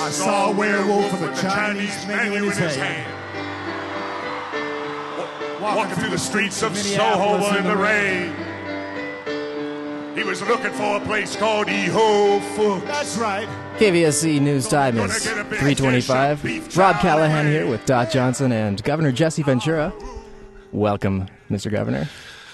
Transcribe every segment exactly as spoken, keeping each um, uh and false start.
I saw a werewolf with a Chinese menu in his hand. Walking through the streets of Soho in the rain. He was looking for a place called Eho Foods. That's right. K V S C News Time is three twenty-five. Rob Callahan here with Dot Johnson and Governor Jesse Ventura. Welcome, Mister Governor.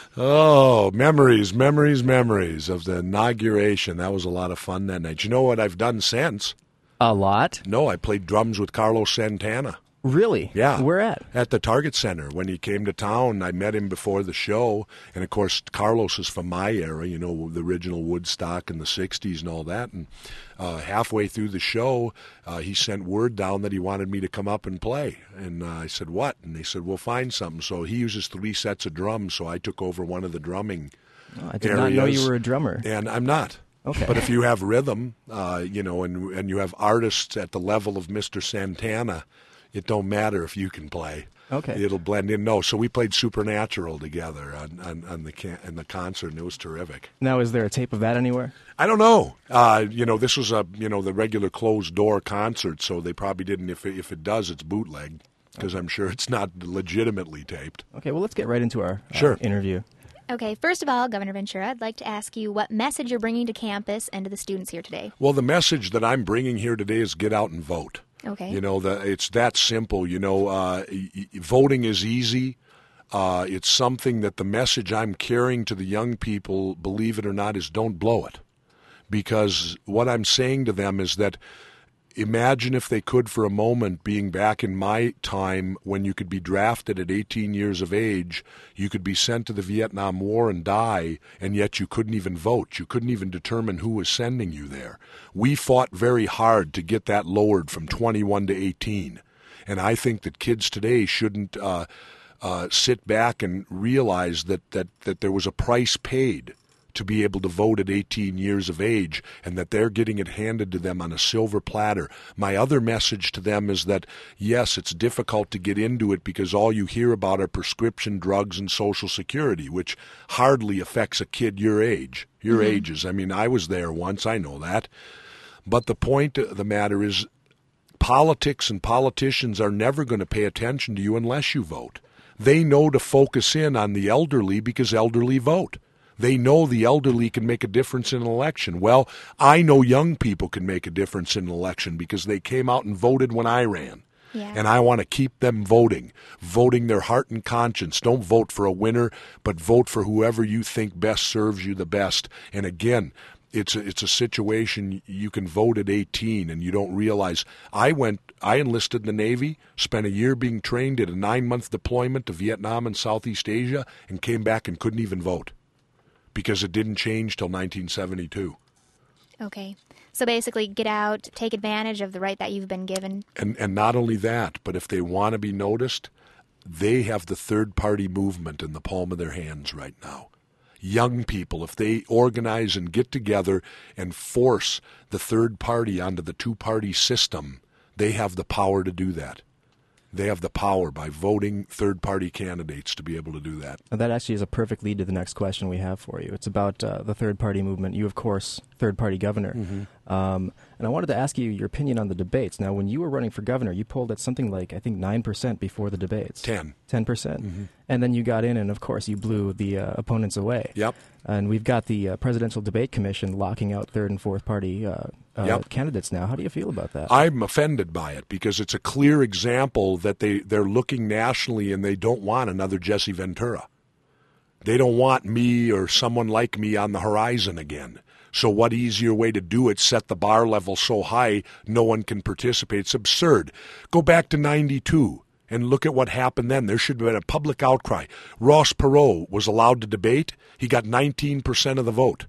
Oh, memories, memories, memories of the inauguration. That was a lot of fun that night. You know what I've done since? A lot? No, I played drums with Carlos Santana. Really? Yeah. Where at? At the Target Center. When he came to town, I met him before the show. And, of course, Carlos is from my era, you know, the original Woodstock in the sixties and all that. And uh, halfway through the show, uh, he sent word down that he wanted me to come up and play. And uh, I said, what? And they said, we'll find something. So he uses three sets of drums, so I took over one of the drumming oh, I did areas. not know you were a drummer. And I'm not. Okay. But if you have rhythm, uh, you know, and and you have artists at the level of Mister Santana, it don't matter if you can play. Okay. It'll blend in. No, so we played Supernatural together on, on, on the can, in the concert, and it was terrific. Now, is there a tape of that anywhere? I don't know. Uh, you know, this was a you know the regular closed door concert, so they probably didn't. If it, if it does, it's bootleg because I'm sure it's not legitimately taped. Okay. Well, let's get right into our uh, sure. interview. Okay, first of all, Governor Ventura, I'd like to ask you what message you're bringing to campus and to the students here today. Well, the message that I'm bringing here today is get out and vote. Okay. You know, the, it's that simple. You know, uh, voting is easy. Uh, it's something that the message I'm carrying to the young people, believe it or not, is don't blow it. Because what I'm saying to them is that imagine if they could for a moment being back in my time when you could be drafted at eighteen years of age, you could be sent to the Vietnam War and die, and yet you couldn't even vote. You couldn't even determine who was sending you there. We fought very hard to get that lowered from twenty-one to eighteen. And I think that kids today shouldn't uh, uh, sit back and realize that, that, that there was a price paid to be able to vote at eighteen years of age, and that they're getting it handed to them on a silver platter. My other message to them is that, yes, it's difficult to get into it because all you hear about are prescription drugs and Social Security, which hardly affects a kid your age, your mm-hmm. ages. I mean, I was there once, I know that. But the point of the matter is politics and politicians are never going to pay attention to you unless you vote. They know to focus in on the elderly because elderly vote. They know the elderly can make a difference in an election. Well, I know young people can make a difference in an election because they came out and voted when I ran. Yeah. And I want to keep them voting, voting their heart and conscience. Don't vote for a winner, but vote for whoever you think best serves you the best. And again, it's a, it's a situation you can vote at eighteen and you don't realize. I went, I enlisted in the Navy, spent a year being trained, did a nine-month deployment to Vietnam and Southeast Asia, and came back and couldn't even vote. Because it didn't change till nineteen seventy-two. Okay. So basically get out, take advantage of the right that you've been given. And and not only that, but if they want to be noticed, they have the third-party movement in the palm of their hands right now. Young people, if they organize and get together and force the third party onto the two-party system, they have the power to do that. They have the power by voting third-party candidates to be able to do that. And that actually is a perfect lead to the next question we have for you. It's about uh, the third-party movement. You, of course, third-party governor. Mm-hmm. Um, and I wanted to ask you your opinion on the debates. Now, when you were running for governor, you polled at something like, I think, nine percent before the debates. Ten. ten percent. Mm-hmm. And then you got in, and, of course, you blew the uh, opponents away. Yep. And we've got the uh, Presidential Debate Commission locking out third- and fourth-party uh, uh, yep. candidates now. How do you feel about that? I'm offended by it because it's a clear example that they, they're looking nationally and they don't want another Jesse Ventura. They don't want me or someone like me on the horizon again. So what easier way to do it, set the bar level so high no one can participate? It's absurd. Go back to ninety-two. And look at what happened then. There should have been a public outcry. Ross Perot was allowed to debate. He got nineteen percent of the vote.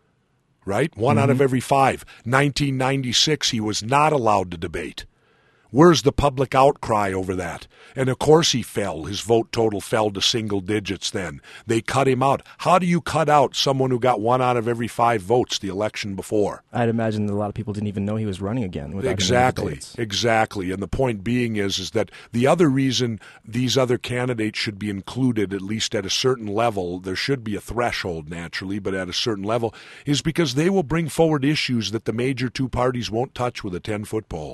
Right? One mm-hmm. out of every five. nineteen ninety-six, he was not allowed to debate. Where's the public outcry over that? And of course he fell. His vote total fell to single digits then. They cut him out. How do you cut out someone who got one out of every five votes the election before? I'd imagine that a lot of people didn't even know he was running again. Without exactly, exactly. And the point being is, is that the other reason these other candidates should be included, at least at a certain level, there should be a threshold naturally, but at a certain level, is because they will bring forward issues that the major two parties won't touch with a ten-foot pole.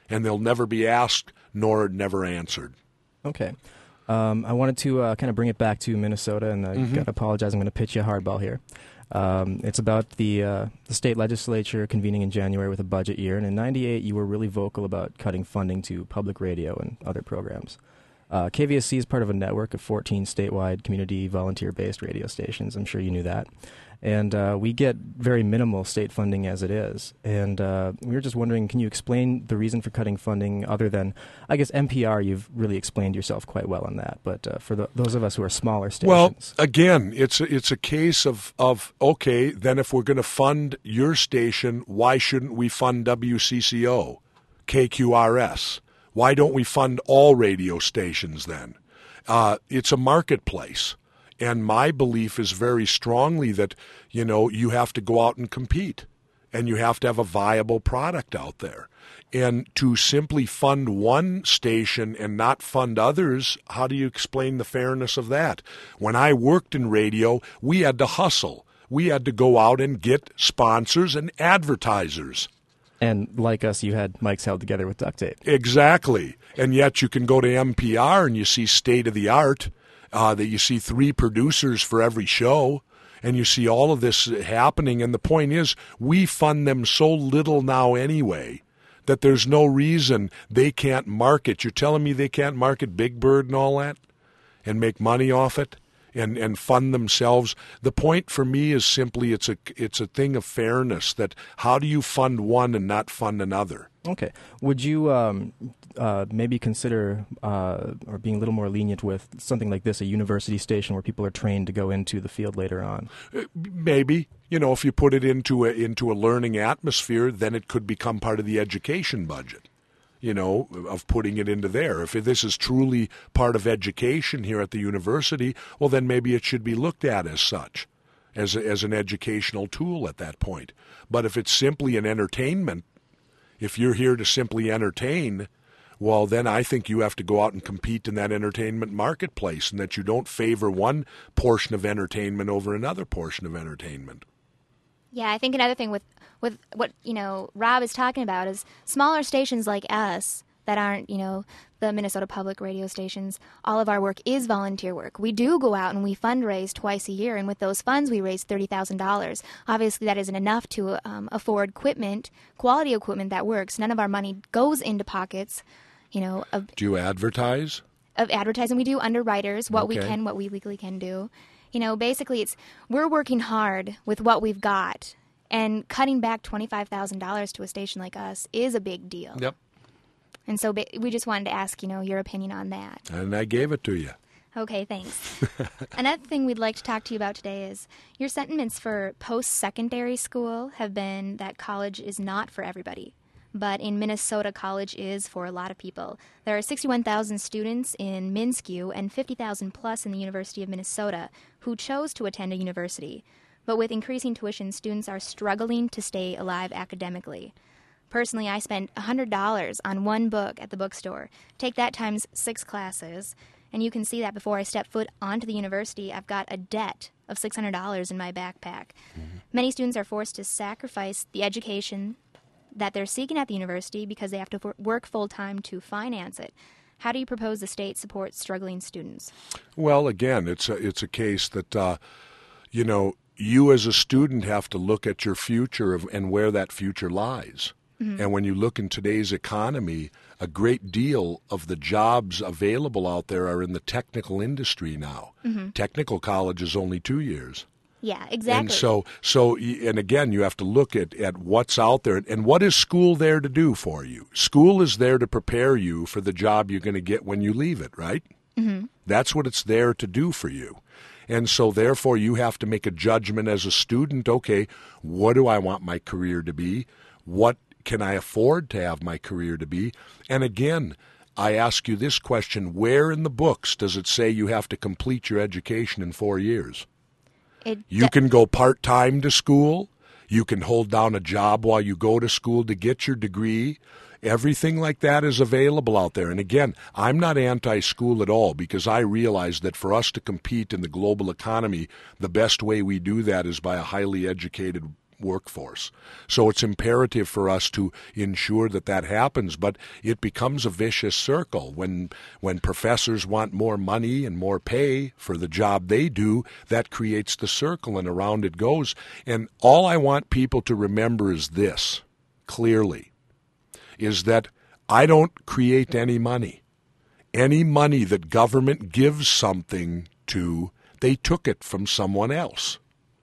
and they'll never be asked nor never answered. Okay. Um, I wanted to uh, kind of bring it back to Minnesota, and I Mm-hmm. got to apologize. I'm going to pitch you a hardball here. Um, it's about the uh, the state legislature convening in January with a budget year, and in ninety-eight you were really vocal about cutting funding to public radio and other programs. Uh, K V S C is part of a network of fourteen statewide community volunteer-based radio stations. I'm sure you knew that. And uh, we get very minimal state funding as it is. And uh, we were just wondering, can you explain the reason for cutting funding other than, I guess, N P R, you've really explained yourself quite well on that. But uh, for the, those of us who are smaller stations. Well, again, it's a, it's a case of, of, okay, then if we're going to fund your station, why shouldn't we fund W C C O, K Q R S? Why don't we fund all radio stations then? Uh, it's a marketplace. And my belief is very strongly that, you know, you have to go out and compete, and you have to have a viable product out there. And to simply fund one station and not fund others, how do you explain the fairness of that? When I worked in radio, we had to hustle. We had to go out and get sponsors and advertisers. And like us, you had mics held together with duct tape. Exactly. And yet you can go to N P R and you see state-of-the-art. Uh, that you see three producers for every show, and you see all of this happening. And the point is, we fund them so little now anyway that there's no reason they can't market. You're telling me they can't market Big Bird and all that and make money off it and, and fund themselves? The point for me is simply it's a, it's a thing of fairness, that how do you fund one and not fund another? Okay. Would you um, uh, maybe consider uh, or being a little more lenient with something like this, a university station where people are trained to go into the field later on? Maybe. You know, if you put it into a, into a learning atmosphere, then it could become part of the education budget, you know, of putting it into there. If this is truly part of education here at the university, well, then maybe it should be looked at as such, as a, as an educational tool at that point. But if it's simply an entertainment, if you're here to simply entertain, well, then I think you have to go out and compete in that entertainment marketplace, and that you don't favor one portion of entertainment over another portion of entertainment. Yeah, I think another thing with, with what, you know, Rob is talking about is smaller stations like us that aren't, you know, the Minnesota Public Radio stations. All of our work is volunteer work. We do go out and we fundraise twice a year, and with those funds we raise thirty thousand dollars. Obviously that isn't enough to um, afford equipment, quality equipment that works. None of our money goes into pockets, you know. Of, do you advertise? Of advertising. We do underwriters, what okay. we can, what we legally can do. You know, basically it's, we're working hard with what we've got, and cutting back twenty-five thousand dollars to a station like us is a big deal. Yep. And so we just wanted to ask, you know, your opinion on that. And I gave it to you. Okay, thanks. Another thing we'd like to talk to you about today is your sentiments for post-secondary school have been that college is not for everybody. But in Minnesota, college is for a lot of people. There are sixty-one thousand students in MnSCU and fifty thousand plus in the University of Minnesota who chose to attend a university. But with increasing tuition, students are struggling to stay alive academically. Personally, I spent one hundred dollars on one book at the bookstore. Take that times six classes, and you can see that before I step foot onto the university, I've got a debt of six hundred dollars in my backpack. Mm-hmm. Many students are forced to sacrifice the education that they're seeking at the university because they have to work full-time to finance it. How do you propose the state support struggling students? Well, again, it's a, it's a case that, uh, you know, you as a student have to look at your future of, and where that future lies. Mm-hmm. And when you look in today's economy, a great deal of the jobs available out there are in the technical industry now. Mm-hmm. Technical college is only two years. Yeah, exactly. And so, so, and again, you have to look at, at what's out there. And what is school there to do for you? School is there to prepare you for the job you're going to get when you leave it, right? Mm-hmm. That's what it's there to do for you. And so, therefore, you have to make a judgment as a student. Okay, what do I want my career to be? What can I afford to have my career to be? And again, I ask you this question: where in the books does it say you have to complete your education in four years? It you can go part-time to school. You can hold down a job while you go to school to get your degree. Everything like that is available out there. And again, I'm not anti-school at all, because I realize that for us to compete in the global economy, the best way we do that is by a highly educated workforce. So it's imperative for us to ensure that that happens, but it becomes a vicious circle. When when professors want more money and more pay for the job they do, that creates the circle, and around it goes. And all I want people to remember is this, clearly, is that I don't create any money. Any money that government gives something to, they took it from someone else.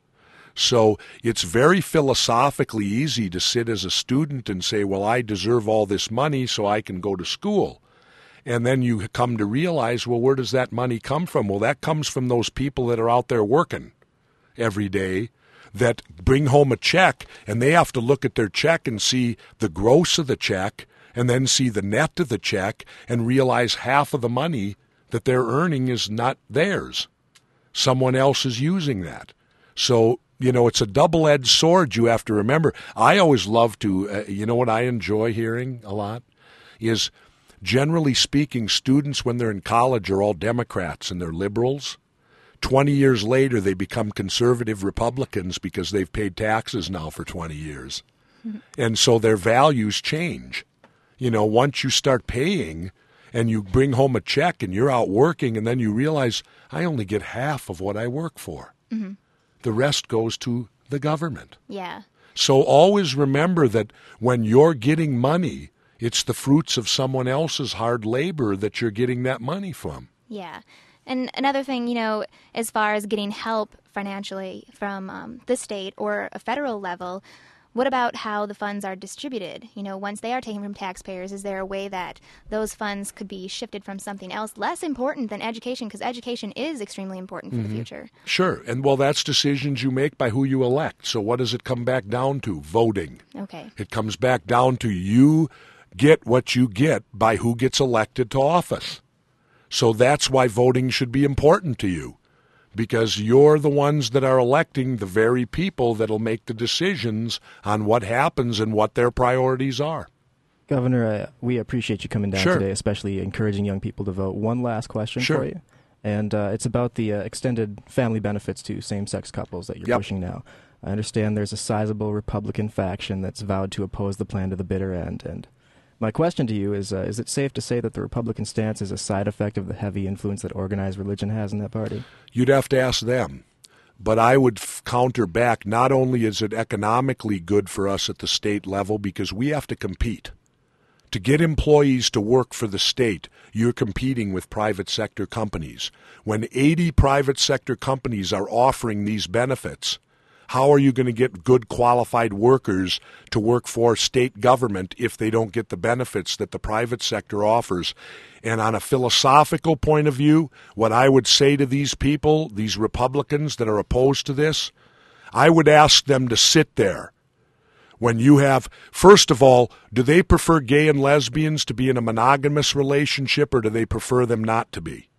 So it's very philosophically easy to sit as a student and say, well, I deserve all this money so I can go to school. And then you come to realize, well, where does that money come from? Well, that comes from those people that are out there working every day that bring home a check, and they have to look at their check and see the gross of the check and then see the net of the check and realize half of the money that they're earning is not theirs. Someone else is using that. So, you know, it's a double-edged sword you have to remember. I always love to, uh, you know what I enjoy hearing a lot? Is generally speaking, students when they're in college are all Democrats and they're liberals. Twenty years later, they become conservative Republicans because they've paid taxes now for twenty years. Mm-hmm. And so their values change. You know, once you start paying and you bring home a check and you're out working and then you realize, I only get half of what I work for. Mm-hmm. The rest goes to the government. Yeah. So always remember that when you're getting money, it's the fruits of someone else's hard labor that you're getting that money from. Yeah. And another thing, you know, as far as getting help financially from um, the state or a federal level, what about how the funds are distributed? You know, once they are taken from taxpayers, is there a way that those funds could be shifted from something else less important than education? Because education is extremely important for mm-hmm. the future. Sure. And, well, that's decisions you make by who you elect. So what does it come back down to? Voting. Okay. It comes back down to you get what you get by who gets elected to office. So that's why voting should be important to you, because you're the ones that are electing the very people that'll make the decisions on what happens and what their priorities are. Governor, uh, we appreciate you coming down sure. today, especially encouraging young people to vote. One last question sure. for you, and uh, it's about the uh, extended family benefits to same-sex couples that you're yep. pushing now. I understand there's a sizable Republican faction that's vowed to oppose the plan to the bitter end, and my question to you is, uh, is it safe to say that the Republican stance is a side effect of the heavy influence that organized religion has in that party? You'd have to ask them. But I would f- counter back, not only is it economically good for us at the state level, because we have to compete. To get employees to work for the state, you're competing with private sector companies. When eighty private sector companies are offering these benefits, how are you going to get good qualified workers to work for state government if they don't get the benefits that the private sector offers? And on a philosophical point of view, what I would say to these people, these Republicans that are opposed to this, I would ask them to sit there. When you have, first of all, do they prefer gay and lesbians to be in a monogamous relationship, or do they prefer them not to be?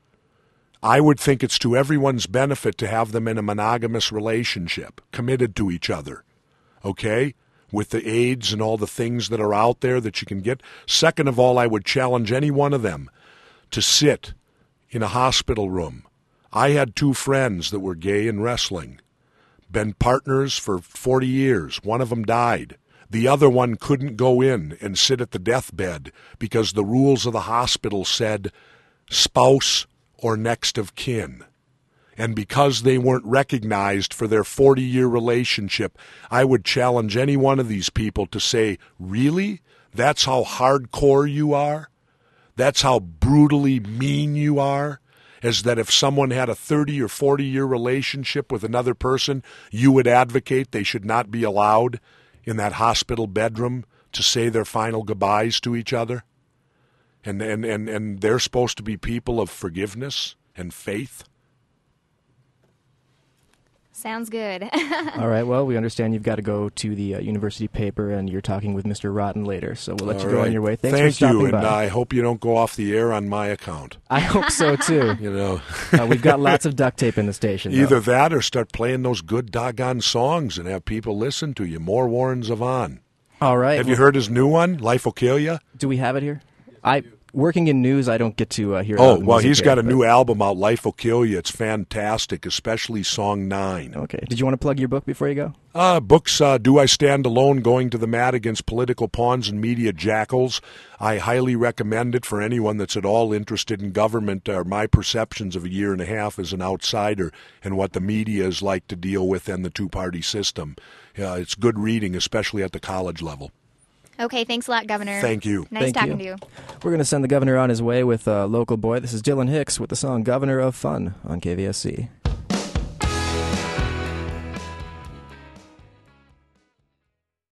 I would think it's to everyone's benefit to have them in a monogamous relationship, committed to each other, okay, with the AIDS and all the things that are out there that you can get. Second of all, I would challenge any one of them to sit in a hospital room. I had two friends that were gay in wrestling, been partners for forty years. One of them died. The other one couldn't go in and sit at the deathbed because the rules of the hospital said spouse or next of kin. And because they weren't recognized for their forty-year relationship, I would challenge any one of these people to say, really? That's how hardcore you are? That's how brutally mean you are? Is that if someone had a thirty or forty-year relationship with another person, you would advocate they should not be allowed in that hospital bedroom to say their final goodbyes to each other? And, and, and, and they're supposed to be people of forgiveness and faith? Sounds good. All right, well, we understand you've got to go to the uh, university paper, and you're talking with Mister Rotten later, so we'll let All you go right. on your way. Thanks Thank for stopping you, by. and I hope you don't go off the air on my account. I hope so, too. You know, uh, we've got lots of duct tape in the station. Either though. that or start playing those good doggone songs and have people listen to you. More Warren Zevon. All right. Have well, you heard his new one, Life Will Kill You? Do we have it here? I working in news, I don't get to uh, hear. Oh, about well, music he's here, got a but- new album out, Life Will Kill You. It's fantastic, especially song nine. Okay. Did you want to plug your book before you go? Uh, books, uh, Do I Stand Alone, Going to the Mat Against Political Pawns and Media Jackals. I highly recommend it for anyone that's at all interested in government or my perceptions of a year and a half as an outsider and what the media is like to deal with and the two-party system. Uh, it's good reading, especially at the college level. Okay, thanks a lot, Governor. Thank you. Nice Thank talking you. to you. We're going to send the governor on his way with a local boy. This is Dylan Hicks with the song Governor of Fun on K V S C.